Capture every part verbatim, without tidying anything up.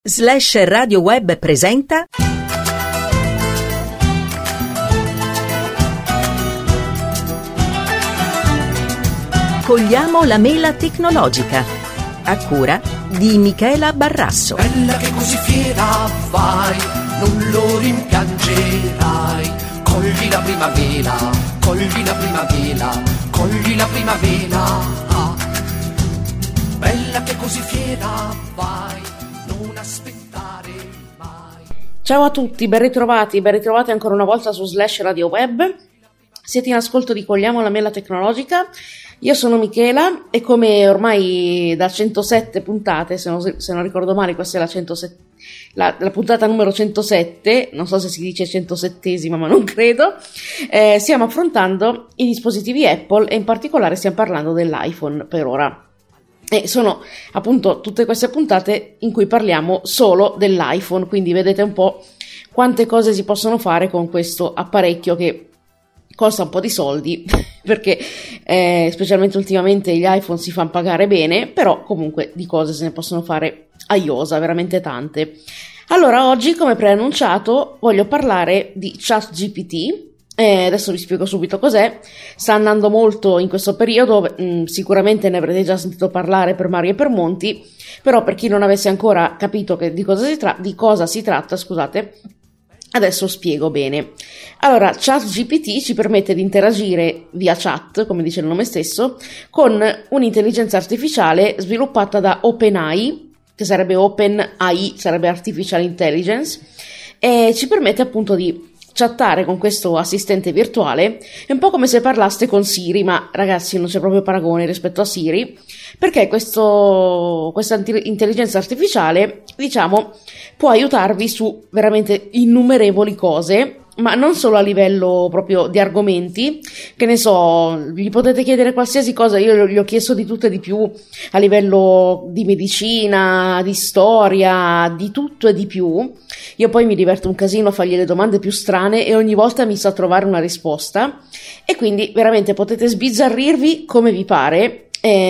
Slash Radio Web presenta Cogliamo la mela tecnologica, a cura di Michela Barrasso. Bella che così fiera vai, non lo rimpiangerai. Cogli la primavera, cogli la primavera, cogli la primavera. Bella che così fiera vai, non aspettare mai. Ciao a tutti, ben ritrovati, ben ritrovati ancora una volta su Slash Radio Web. Siete in ascolto di Cogliamo la mela tecnologica. Io sono Michela e come ormai da centosette puntate, se non, se non ricordo male, questa è la, centosette, la, la puntata numero centosette, non so se si dice centosettesima, ma non credo, eh, stiamo affrontando i dispositivi Apple e in particolare stiamo parlando dell'iPhone per ora. E sono appunto tutte queste puntate in cui parliamo solo dell'iPhone, quindi vedete un po' quante cose si possono fare con questo apparecchio che costa un po' di soldi perché eh, specialmente ultimamente gli iPhone si fanno pagare bene, però comunque di cose se ne possono fare a iosa, veramente tante. Allora oggi, come preannunciato, voglio parlare di ChatGPT. Eh, adesso vi spiego subito cos'è. Sta andando molto in questo periodo, mh, sicuramente ne avrete già sentito parlare per Mari e per Monti, però per chi non avesse ancora capito che di cosa si, tra- di cosa si tratta, scusate, adesso spiego bene. Allora, ChatGPT ci permette di interagire via chat, come dice il nome stesso, con un'intelligenza artificiale sviluppata da OpenAI, che sarebbe OpenAI, sarebbe Artificial Intelligence, e ci permette appunto di chattare con questo assistente virtuale. È un po' come se parlaste con Siri, ma ragazzi non c'è proprio paragone rispetto a Siri, perché questo, questa intelligenza artificiale, diciamo, può aiutarvi su veramente innumerevoli cose, ma non solo a livello proprio di argomenti, che ne so, gli potete chiedere qualsiasi cosa. Io gli ho chiesto di tutto e di più a livello di medicina, di storia, di tutto e di più. Io poi mi diverto un casino a fargli le domande più strane e ogni volta mi sa trovare una risposta, e quindi veramente potete sbizzarrirvi come vi pare.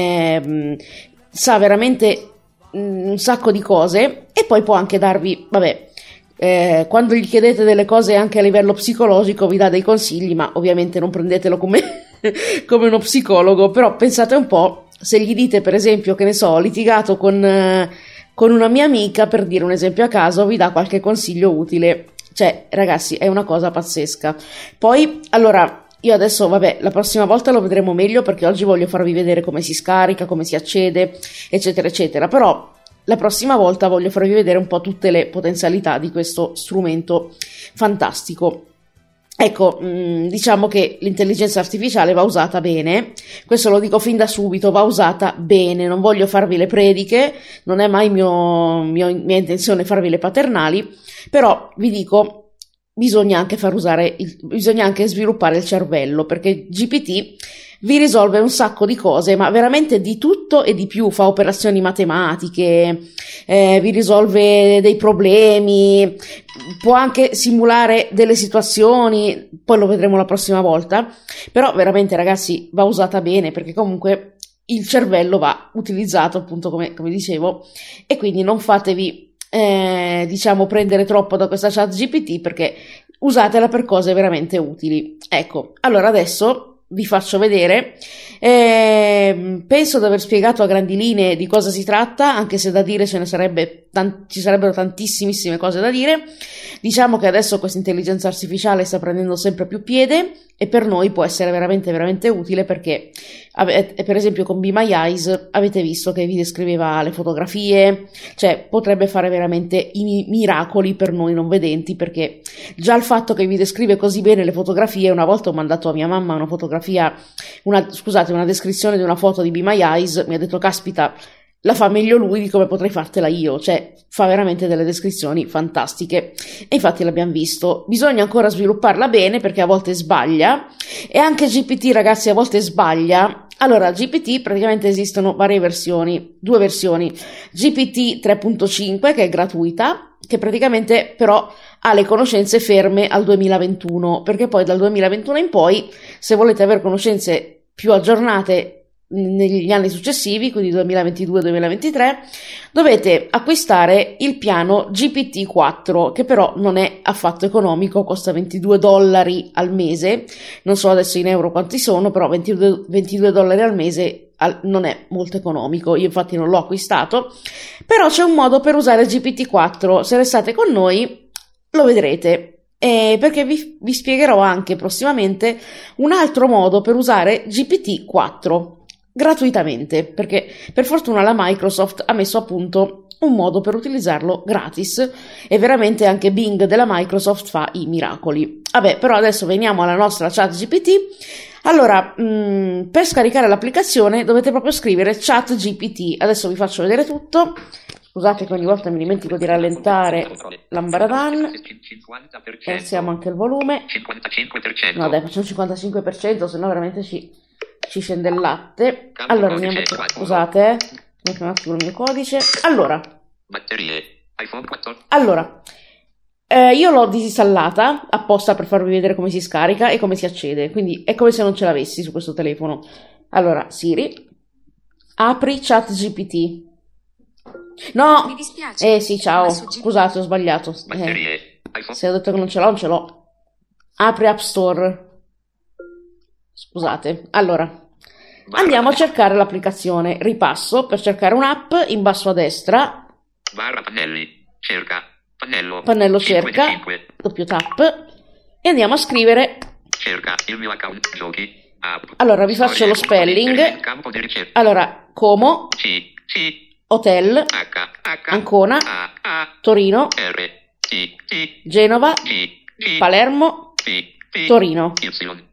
Eh, sa veramente un sacco di cose, e poi può anche darvi, vabbè, Eh, quando gli chiedete delle cose anche a livello psicologico vi dà dei consigli, ma ovviamente non prendetelo come, come uno psicologo. Però pensate un po', se gli dite per esempio, che ne so, ho litigato con, eh, con una mia amica, per dire un esempio a caso, vi dà qualche consiglio utile. Cioè ragazzi, è una cosa pazzesca. Poi allora io adesso, vabbè, la prossima volta lo vedremo meglio, perché oggi voglio farvi vedere come si scarica, come si accede, eccetera eccetera. Però la prossima volta voglio farvi vedere un po' tutte le potenzialità di questo strumento fantastico. Ecco, diciamo che l'intelligenza artificiale va usata bene, questo lo dico fin da subito, va usata bene. Non voglio farvi le prediche, non è mai mio, mio, mia intenzione farvi le paternali, però vi dico, bisogna anche far usare, il, bisogna anche sviluppare il cervello, perché G P T vi risolve un sacco di cose, ma veramente di tutto e di più. Fa operazioni matematiche, eh, vi risolve dei problemi, può anche simulare delle situazioni, poi lo vedremo la prossima volta. Però veramente ragazzi va usata bene, perché comunque il cervello va utilizzato, appunto, come, come dicevo, e quindi non fatevi eh, diciamo prendere troppo da questa chat G P T, perché usatela per cose veramente utili. Ecco, allora adesso vi faccio vedere. Eh, penso di aver spiegato a grandi linee di cosa si tratta, anche se da dire ce ne sarebbe tan- ci sarebbero tantissime cose da dire. Diciamo che adesso questa intelligenza artificiale sta prendendo sempre più piede, e per noi può essere veramente veramente utile, perché per esempio con Be My Eyes avete visto che vi descriveva le fotografie, cioè potrebbe fare veramente i mi- miracoli per noi non vedenti, perché già il fatto che vi descrive così bene le fotografie. Una volta ho mandato a mia mamma una fotografia, una, scusate, una descrizione di una foto di Be My Eyes, mi ha detto caspita, la fa meglio lui di come potrei fartela io. Cioè fa veramente delle descrizioni fantastiche, e infatti l'abbiamo visto. Bisogna ancora svilupparla bene, perché a volte sbaglia, e anche G P T ragazzi a volte sbaglia. Allora, G P T praticamente esistono varie versioni, due versioni: G P T tre punto cinque, che è gratuita, che praticamente però ha le conoscenze ferme al duemilaventuno, perché poi dal duemilaventuno in poi, se volete avere conoscenze più aggiornate negli anni successivi, quindi duemilaventidue duemilaventitré, dovete acquistare il piano G P T quattro, che però non è affatto economico, costa ventidue dollari al mese, non so adesso in euro quanti sono, però ventidue, ventidue dollari al mese al, non è molto economico, io infatti non l'ho acquistato, però c'è un modo per usare G P T quattro, se restate con noi lo vedrete. Eh, perché vi, vi spiegherò anche prossimamente un altro modo per usare G P T quattro gratuitamente, perché per fortuna la Microsoft ha messo a punto un modo per utilizzarlo gratis e veramente anche Bing della Microsoft fa i miracoli. Vabbè, però adesso veniamo alla nostra chat G P T. Allora, mh, per scaricare l'applicazione dovete proprio scrivere chat G P T. Adesso vi faccio vedere tutto. Scusate che ogni volta mi dimentico di rallentare l'ambaradan. Alziamo anche il volume. No dai, facciamo cinquantacinque per cento, se no veramente ci, ci scende il latte. Allora, andiamo, scusate, eh. metto un attimo il mio codice. Allora, allora eh, io l'ho disinstallata apposta per farvi vedere come si scarica e come si accede, quindi è come se non ce l'avessi su questo telefono. Allora, Siri, apri chat G P T. No, mi dispiace. Eh sì, ciao, scusate, ho sbagliato. Eh, se ho detto che non ce l'ho, non ce l'ho. Apri App Store. Scusate. Allora, andiamo a cercare l'applicazione. Ripasso per cercare un'app in basso a destra. Barra pannelli, cerca, pannello. Pannello cerca, doppio tap. E andiamo a scrivere. Cerca il mio account giochi. App. Allora, vi faccio lo spelling. Campo di ricerca. Allora, Como. C, C. Hotel, H, H, Ancona, A, A, Torino, R, T, T, Genova, G, G, Palermo, T, T, Torino. Y,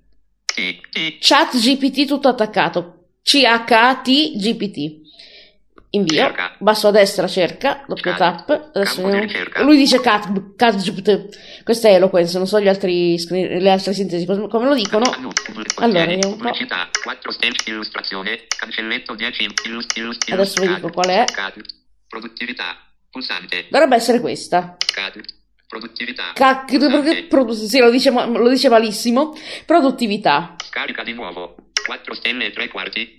T, T, Chat G P T tutto attaccato. C H A T G P T. Invio. Cerca. Basso a destra cerca, doppio Cat. tap. Adesso Campo di vediamo. ricerca. Lui dice cat, cat G P T. Questa è Eloquence, non so gli altri screen- le altre sintesi come come lo dicono. Allora, vediamo un po'. pubblicità, quattro stage, illustrazione, cancelletto dieci, illus, illus, illus, Adesso vi dico qual è. Cat, produttività, pulsante, Dovrebbe essere questa. Cat, produttività, Cac- pulsante, produ- sì, lo dice, ma- lo dice malissimo. Produttività. scarica di nuovo, quattro stelle e tre quarti,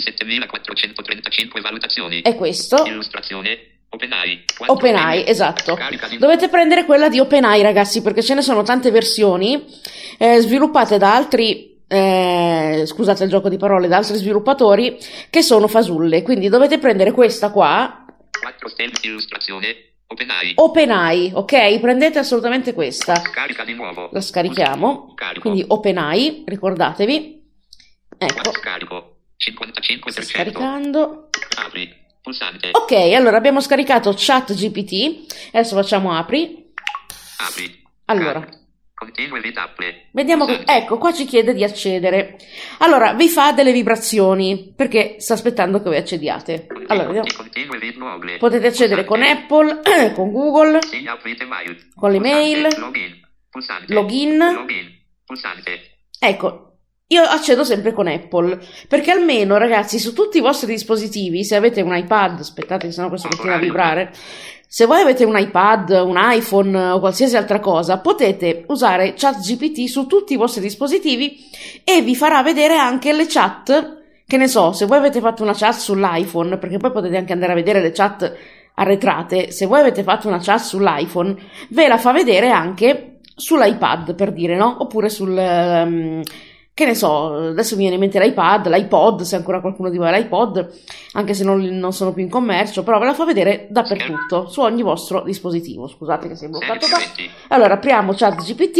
ventisettemilaquattrocentotrentacinque valutazioni, È questo. illustrazione, OpenAI, quattro OpenAI, stelle, esatto. scarica di Dovete prendere quella di OpenAI, ragazzi, perché ce ne sono tante versioni eh, sviluppate da altri, eh, scusate il gioco di parole, da altri sviluppatori che sono fasulle. Quindi dovete prendere questa qua, quattro stelle, illustrazione, OpenAI, OpenAI, ok? Prendete assolutamente questa. scarica di nuovo, La scarichiamo. Carico. Quindi OpenAI, ricordatevi. Ecco, quattro scarico, cinquantacinque per sta cento, scaricando. apri, pulsante, Ok, allora abbiamo scaricato Chat G P T. Adesso facciamo apri. apri, Allora. Cat. Continue vita apple. Vediamo che, ecco, qua ci chiede di accedere. Allora, vi fa delle vibrazioni, perché sta aspettando che voi accediate. Allora, vediamo. Continue vid mobile. Potete accedere con Apple, con Google, Sign up with email. con l'email, Login. Pulsante. login. Login. Pulsante. Ecco, io accedo sempre con Apple, perché almeno, ragazzi, su tutti i vostri dispositivi, se avete un iPad, aspettate che sennò questo continua a vibrare, se voi avete un iPad, un iPhone o qualsiasi altra cosa, potete usare ChatGPT su tutti i vostri dispositivi e vi farà vedere anche le chat, che ne so, se voi avete fatto una chat sull'iPhone, perché poi potete anche andare a vedere le chat arretrate, se voi avete fatto una chat sull'iPhone, ve la fa vedere anche sull'iPad, per dire, no? Oppure sul... Um, che ne so, adesso mi viene in mente l'iPad, l'iPod, se ancora qualcuno di voi ha l'iPod, anche se non, non sono più in commercio, però ve la fa vedere dappertutto, su ogni vostro dispositivo. Scusate che si è bloccato qua. Allora, apriamo ChatGPT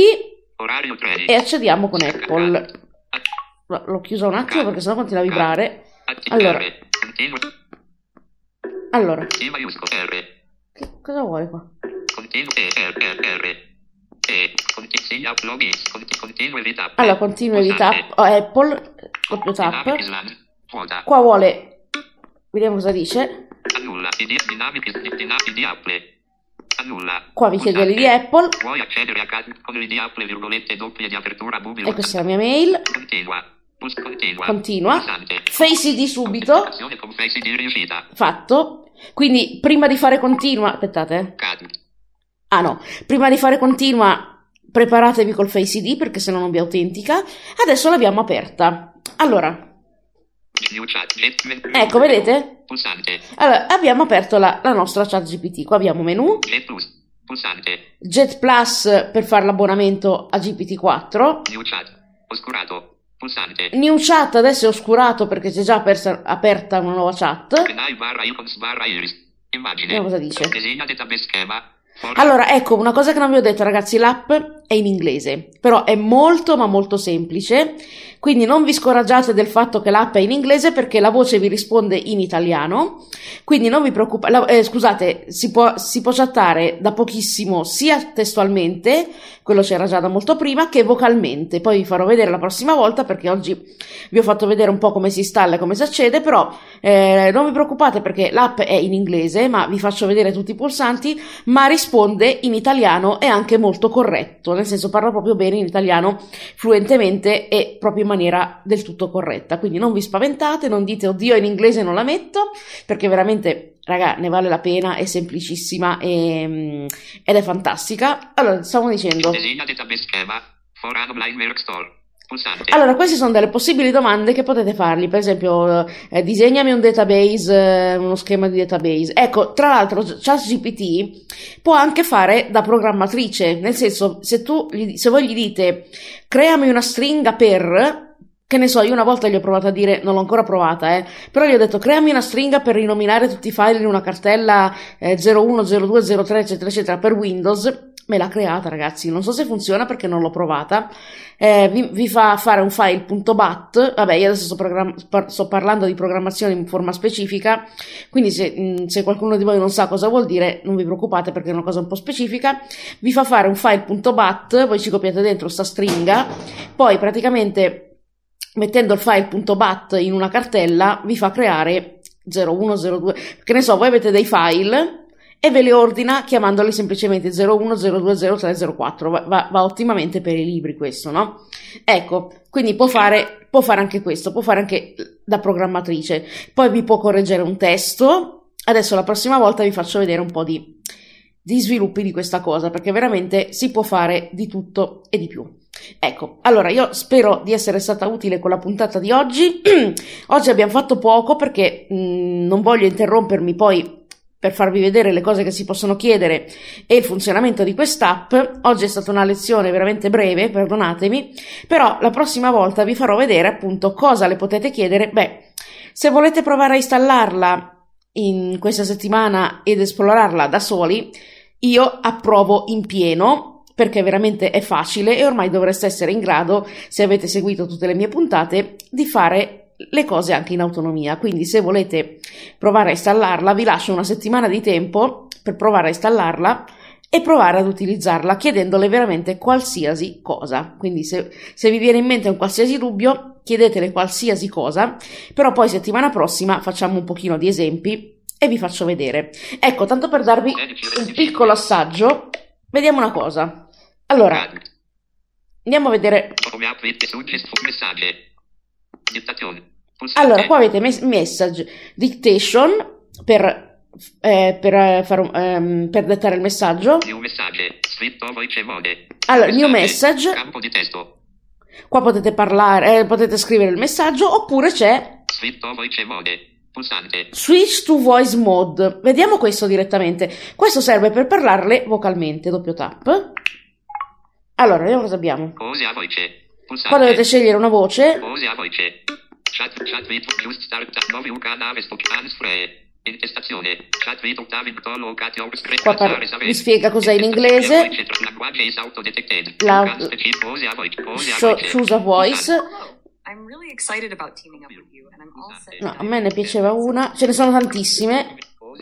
e accediamo con Apple. L'ho chiuso un attimo perché sennò continua a vibrare. Allora, allora, che cosa vuole qua? Allora, continue di tap, oh, Apple, doppio tap. Qua vuole, vediamo cosa dice. Qua vi chiede l'I D Apple. Vuoi accedere a con l'I D Apple virgolette doppie di apertura bubbile. E questa è la mia mail. Continua. Continua. Continua. Face I D subito. Con Face I D riuscita. Fatto. Quindi prima di fare continua, aspettate. Ah no, prima di fare continua preparatevi col Face I D perché se no non vi autentica. Adesso l'abbiamo aperta. Allora, New chat. Get, men- Ecco, vedete? Pulsante. Allora, abbiamo aperto la, la nostra chat G P T. Qua abbiamo menu, Get plus. Pulsante. Jet Plus per fare l'abbonamento a G P T quattro, New chat. Oscurato. Pulsante. New Chat adesso è oscurato perché c'è già aperta, aperta una nuova chat. Canale barra icons barra iris. Immagine. Vediamo cosa dice. Disegna database schema. For- Allora, ecco, una cosa che non vi ho detto, ragazzi, l'app è in inglese, però è molto ma molto semplice, quindi non vi scoraggiate del fatto che l'app è in inglese perché la voce vi risponde in italiano, quindi non vi preoccupate, eh, scusate, si può, si può chattare da pochissimo sia testualmente, quello c'era già da molto prima, che vocalmente, poi vi farò vedere la prossima volta perché oggi vi ho fatto vedere un po' come si installa e come si accede, però eh, non vi preoccupate perché l'app è in inglese, ma vi faccio vedere tutti i pulsanti, ma risponde in italiano e anche molto corretto, nel senso parla proprio bene in italiano fluentemente e proprio in maniera del tutto corretta, quindi non vi spaventate, non dite oddio in inglese non la metto, perché veramente raga ne vale la pena, è semplicissima e, ed è fantastica. Allora, stavo dicendo, Disegna database schema. For online work store. Pulsante. allora queste sono delle possibili domande che potete fargli, per esempio eh, disegnami un database, eh, uno schema di database. Ecco, tra l'altro ChatGPT può anche fare da programmatrice, nel senso se tu gli- se voi gli dite creami una stringa per, che ne so, io una volta gli ho provato a dire, non l'ho ancora provata, eh, però gli ho detto creami una stringa per rinominare tutti i file in una cartella eh, zero uno, zero due, zero tre, eccetera, eccetera, per Windows. Me l'ha creata, ragazzi, non so se funziona perché non l'ho provata. Eh, vi, vi fa fare un file .bat, vabbè, io adesso sto, program- par- sto parlando di programmazione in forma specifica, quindi se, mh, se qualcuno di voi non sa cosa vuol dire, non vi preoccupate perché è una cosa un po' specifica. Vi fa fare un file .bat, voi ci copiate dentro sta stringa, poi praticamente mettendo il file .bat in una cartella vi fa creare zero uno, zero due, che ne so, voi avete dei file e ve li ordina chiamandoli semplicemente zero uno, zero due, zero tre, zero quattro, va, va, va ottimamente per i libri questo, no? Ecco, quindi può fare, può fare anche questo, può fare anche da programmatrice, poi vi può correggere un testo. Adesso la prossima volta vi faccio vedere un po' di, di sviluppi di questa cosa, perché veramente si può fare di tutto e di più. Ecco, allora io spero di essere stata utile con la puntata di oggi. Oggi abbiamo fatto poco perché mh, non voglio interrompermi poi per farvi vedere le cose che si possono chiedere e il funzionamento di quest'app. Oggi è stata una lezione veramente breve, perdonatemi, però la prossima volta vi farò vedere appunto cosa le potete chiedere. Beh, se volete provare a installarla in questa settimana ed esplorarla da soli, io approvo in pieno, perché veramente è facile e ormai dovreste essere in grado, se avete seguito tutte le mie puntate, di fare le cose anche in autonomia. Quindi se volete provare a installarla vi lascio una settimana di tempo per provare a installarla e provare ad utilizzarla chiedendole veramente qualsiasi cosa. Quindi se, se vi viene in mente un qualsiasi dubbio chiedetele qualsiasi cosa, però poi settimana prossima facciamo un pochino di esempi e vi faccio vedere. Ecco, tanto per darvi un piccolo assaggio, vediamo una cosa. Allora, andiamo a vedere. Allora, qua avete mes- message dictation per, eh, per, eh, fare un, ehm, per dettare il messaggio. Allora, new message. Campo di testo. Qua potete parlare, eh, potete scrivere il messaggio, oppure c'è Switch to voice mode. Pulsante. Switch to voice mode. Vediamo questo direttamente. Questo serve per parlarle vocalmente. Doppio tap. Allora, vediamo cosa abbiamo. Pose a voce. Pulsante. Qua dovete scegliere una voce. Pose a voce. Chat chat with just start nuovi un canale sto hands free. Intestazione. Chat with David Tolo Catio script. Qua par- vi spiega cos'è in inglese. La so- choose a voice. I'm really excited about teaming up with you and I'm all set. No, a me ne piaceva una. Ce ne sono tantissime.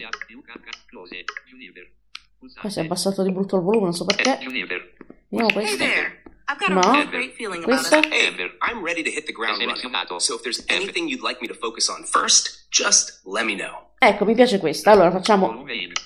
Qua si è abbassato di brutto il volume, non so perché. Vediamo Hey questa. there. I've got No. a really great feeling about Questa. us. Hey, I'm ready to hit the ground running. So if there's anything you'd like me to focus on first, just let me know. Ecco, mi piace questa. Allora facciamo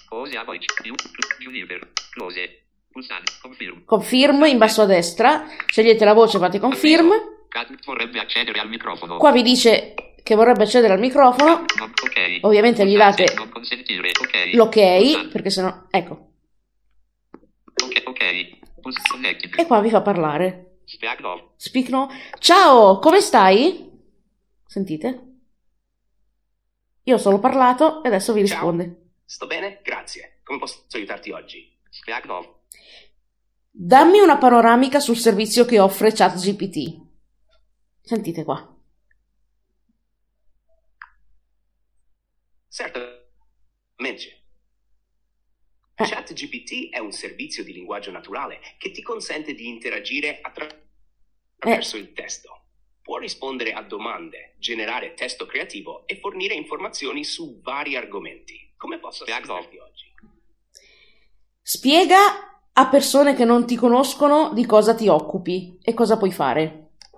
confirm in basso a destra. Scegliete la voce, fate confirm. Vorrebbe accedere al microfono. Qua vi dice che vorrebbe accedere al microfono. Ok. Ovviamente gli date Non consentire. Ok. l'ok, perché sennò, ecco. Ok, ok. Pulse connected. E qua vi fa parlare. Speak now. Speak no. Ciao, come stai? Sentite? Io ho solo parlato e adesso vi Ciao. risponde. Sto bene? Grazie. Come posso aiutarti oggi? Sviagnov. Dammi una panoramica sul servizio che offre ChatGPT. Sentite qua. Certamente. Eh. ChatGPT è un servizio di linguaggio naturale che ti consente di interagire attra- attraverso il testo. Può rispondere a domande, generare testo creativo e fornire informazioni su vari argomenti. Come posso aiutarti oggi? Spiega a persone che non ti conoscono di cosa ti occupi e cosa puoi fare.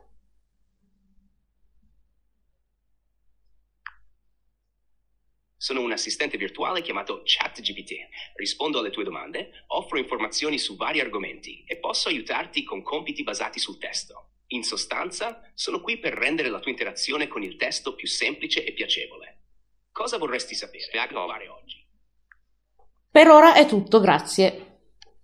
Sono un assistente virtuale chiamato ChatGPT. Rispondo alle tue domande, offro informazioni su vari argomenti e posso aiutarti con compiti basati sul testo. In sostanza, sono qui per rendere la tua interazione con il testo più semplice e piacevole. Cosa vorresti sapere e fare oggi? Per ora è tutto, grazie.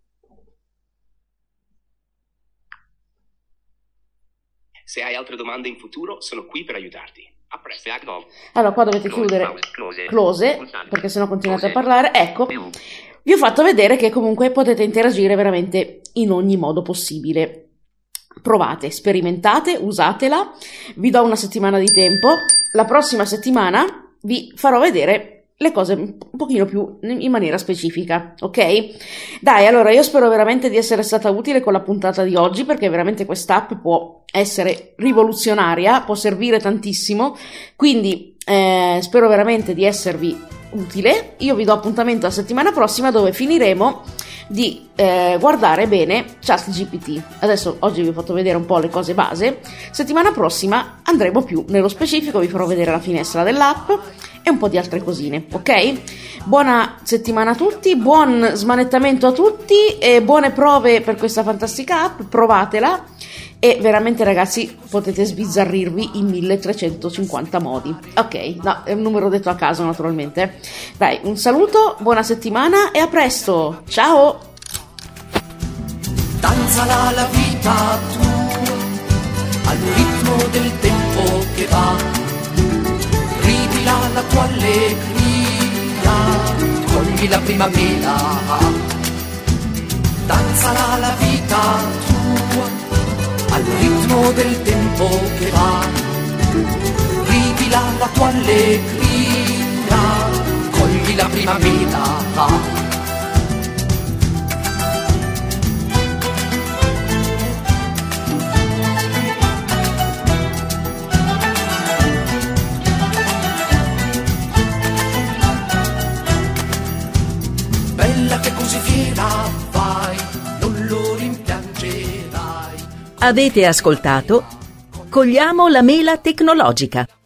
Se hai altre domande in futuro, sono qui per aiutarti. A presto. Allora, qua dovete chiudere close, perché sennò continuate a parlare. Ecco, vi ho fatto vedere che comunque potete interagire veramente in ogni modo possibile. Provate, sperimentate, usatela. Vi do una settimana di tempo. La prossima settimana vi farò vedere le cose un pochino più in maniera specifica, ok? Dai, allora io spero veramente di essere stata utile con la puntata di oggi, perché veramente quest'app può essere rivoluzionaria, può servire tantissimo, quindi eh, spero veramente di esservi utile. Io vi do appuntamento la settimana prossima, dove finiremo di eh, guardare bene ChatGPT. Adesso oggi vi ho fatto vedere un po' le cose base. Settimana prossima andremo più nello specifico, vi farò vedere la finestra dell'app e un po' di altre cosine, ok? Buona settimana a tutti, buon smanettamento a tutti e buone prove per questa fantastica app, provatela e veramente ragazzi potete sbizzarrirvi in milletrecentocinquanta modi. Ok, no, è un numero detto a caso naturalmente. Dai, un saluto, buona settimana e a presto, ciao! Danzala la vita tua al ritmo del tempo che va. Ridila la tua allegria, cogli la primavera. Danzala la vita tua al ritmo del tempo che va. Ridila la tua allegria, cogli la primavera. Che così fiera vai, non lo rimpiangerai. Avete ascoltato Cogliamo la mela tecnologica,